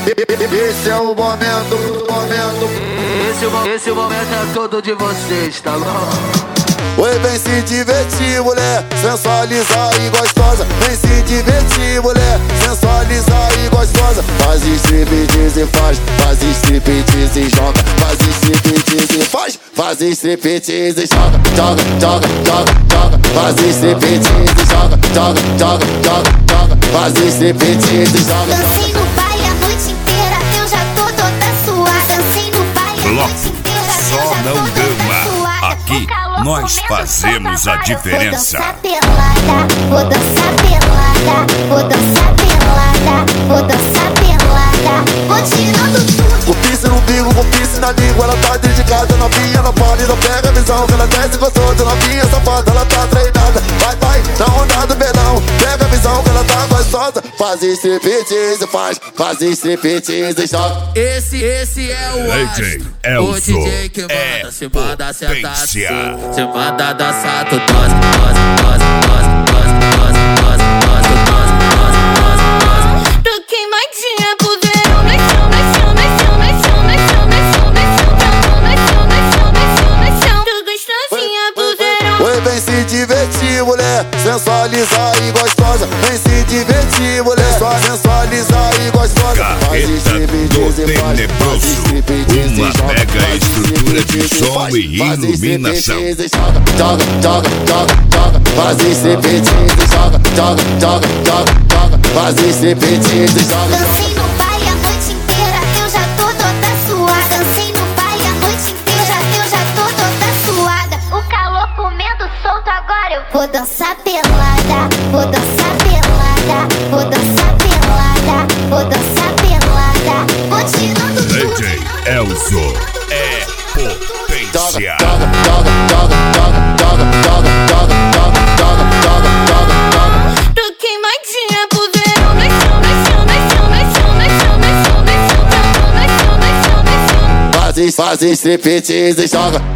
Esse é o momento. Esse momento é todo de vocês, tá bom? Oi, vem se divertir, mulher, sensualizar e gostosa. Vem se divertir, mulher, sensualizar e gostosa. Faz striptease e faz striptease e joga. Faz striptease e faz striptease e joga. Joga. Faz striptease e joga. Faz striptease e joga. Dancei no baile a noite inteira, eu já tô toda suada. Dancei no baile a noite inteira, Só não gama. Aqui nós fazemos a diferença. Vou dançar pelada, vou dançar pelada, vou dançar pelada, vou tirando tudo. Com piercing no umbigo, com piercing na língua. Ela tá dedicada, novinha, não pode, não pega a visão. Que ela desce gostosa, novinha, safada, ela tá treinada. Vai, na onda do verão, pega a visão que ela tá gostosa. Faz striptease, faz striptease, joga. Esse é o DJ Elzo. O Elzo DJ que manda, se manda sentar potência. assim, se manda dançar, tu tosse. Tô queimadinha pro verão, no chão. Tô gostosinha pro verão. Oi, vem se divertir, mulher, sensualizar e gostosa. Vem se divertir, mulher, sensualizar e gostosa. Carreta do Tenebroso, uma mega estrutura de som e iluminação. Joga. Faz striptease e joga. Faz striptease e joga. Dancei no baile a noite inteira, eu já tô toda suada. Dancei no baile a noite inteira, eu já tô toda suada. O calor comendo solto, agora eu vou dançar pelada, vou dançar pelada, vou dançar pelada, vou dançar pelada, vou tirando tudo. DJ Elzo é potência. Tô queimadinha pro verão, no chão. Faz striptease e joga.